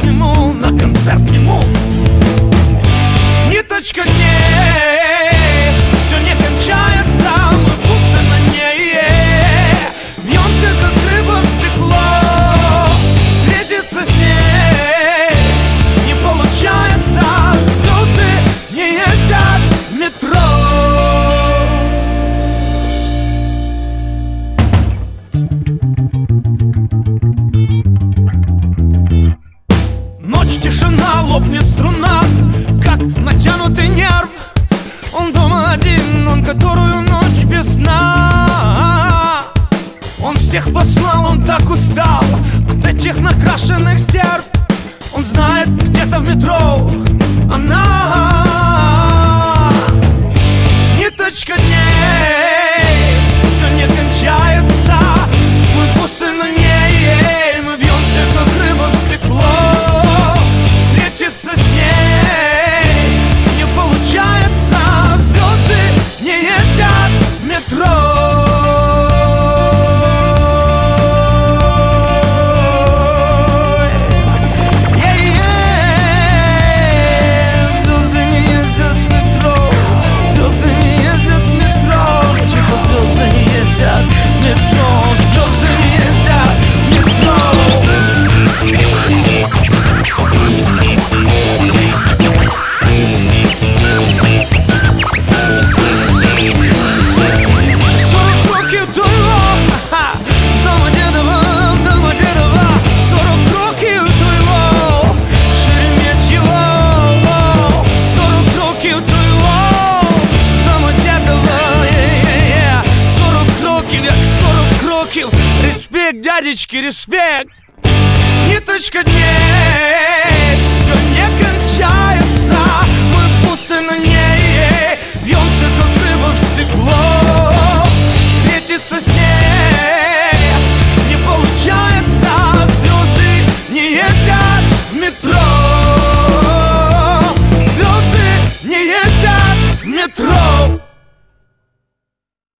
нему, на концерт к нему. Ниточка дней, все не кончается, мы бусы на ней. Бьемся, как рыба в стекло, встретиться с ней не получается. Звезды не ездят в метро. Ночь, тишина, лопнет струна, как натянутый нерв. Он дома один, он которую ночь без сна. Он всех послал, он так устал от этих накрашенных стерв. Он знает, где-то в метро она. Ниточка дней, все не кончается, мы бусы на ней. Мы бьемся, как рыба в стекло, встретиться с ней не получается. Звезды не ездят в метро. Респект, дядечки, респект. Ниточка дней.